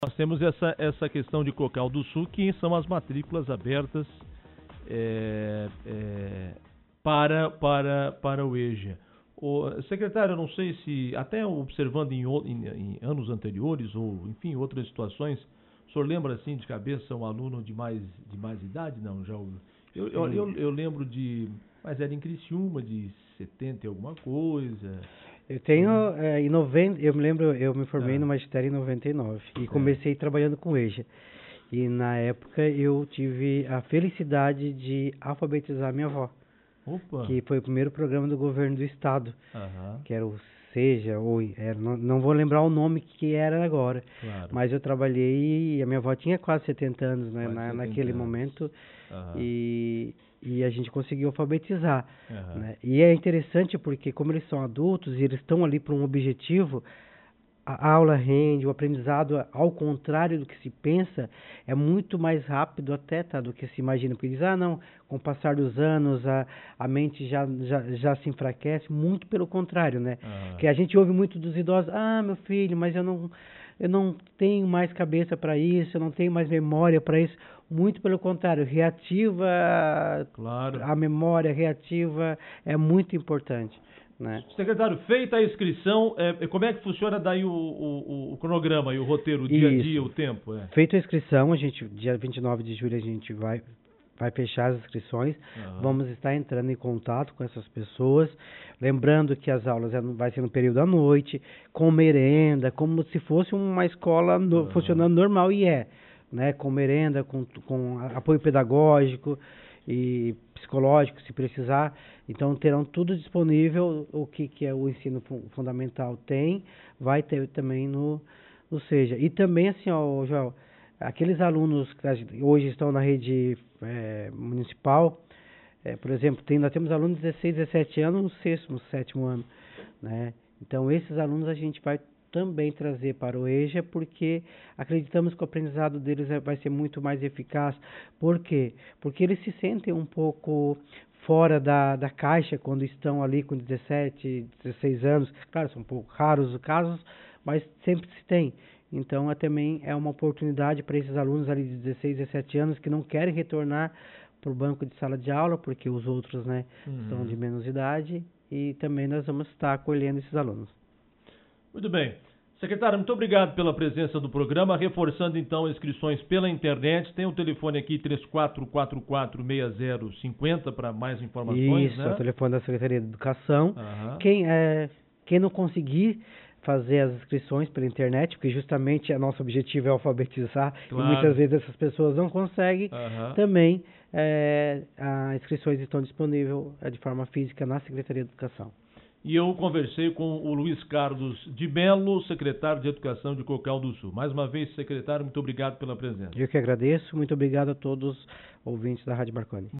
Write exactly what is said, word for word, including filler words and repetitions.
Nós temos essa, essa questão de Cocal do Sul, que são as matrículas abertas é, é, para, para, para o EJA. O, secretário, eu não sei se, até observando em, em, em anos anteriores, ou enfim, outras situações, o senhor lembra assim de cabeça um aluno de mais, de mais idade? Não, já eu, eu, eu, eu lembro de, mas era em Criciúma, de setenta e alguma coisa. Eu tenho, é, em noventa, eu me lembro, eu me formei Ah. no magistério em noventa e nove e É. comecei trabalhando com EJA. E na época eu tive a felicidade de alfabetizar minha avó. Opa. Que foi o primeiro programa do governo do estado, Aham. que era o SEJA, ou era, não, não vou lembrar o nome que era agora, Claro. mas eu trabalhei e a minha avó tinha quase setenta anos, né, na, naquele anos. momento, Aham. e, e a gente conseguiu alfabetizar. Aham. Né? E é interessante porque como eles são adultos e eles estão ali para um objetivo, a aula rende, o aprendizado, ao contrário do que se pensa, é muito mais rápido até, tá, do que se imagina. Porque diz, ah, não, com o passar dos anos, a, a mente já, já, já se enfraquece. Muito pelo contrário, né? Ah. Porque a gente ouve muito dos idosos, ah, meu filho, mas eu não, eu não tenho mais cabeça para isso, eu não tenho mais memória para isso. Muito pelo contrário, reativa, claro. A memória reativa é muito importante. Né? Secretário, feita a inscrição, é, como é que funciona daí o, o, o cronograma e o roteiro, o dia a dia, o tempo? É. Feita a inscrição, a gente, dia vinte e nove de julho a gente vai, vai fechar as inscrições, uhum. Vamos estar entrando em contato com essas pessoas, lembrando que as aulas vai ser no período da noite, com merenda, como se fosse uma escola no, uhum. funcionando normal, e é, né? Com merenda, com, com apoio pedagógico e psicológico, se precisar. Então terão tudo disponível, o que, que é o ensino fundamental tem, vai ter também no, no SEJA. E também assim, ó, Joel, aqueles alunos que hoje estão na rede é, municipal, é, por exemplo, tem, nós temos alunos de dezesseis, dezessete anos no sexto, no sétimo ano, né? Então esses alunos a gente vai também trazer para o EJA, porque acreditamos que o aprendizado deles vai ser muito mais eficaz. Por quê? Porque eles se sentem um pouco fora da, da caixa quando estão ali com dezessete, dezesseis anos. Claro, são um pouco raros os casos, mas sempre se tem. Então, é, também é uma oportunidade para esses alunos ali de dezesseis, dezessete anos que não querem retornar para o banco de sala de aula, porque os outros, né, uhum. são de menos idade, e também nós vamos estar acolhendo esses alunos. Muito bem. Secretário, muito obrigado pela presença do programa. Reforçando, então, inscrições pela internet. Tem o telefone aqui, três quatro quatro quatro, seis zero cinco zero, para mais informações. Isso, né? É o telefone da Secretaria de Educação. Uhum. Quem, é, quem não conseguir fazer as inscrições pela internet, porque justamente o nosso objetivo é alfabetizar, claro. E muitas vezes essas pessoas não conseguem, uhum. também é, as inscrições estão disponíveis de forma física na Secretaria de Educação. E eu conversei com o Luiz Carlos de Mello, secretário de Educação de Cocal do Sul. Mais uma vez, secretário, muito obrigado pela presença. Eu que agradeço, muito obrigado a todos os ouvintes da Rádio Marconi.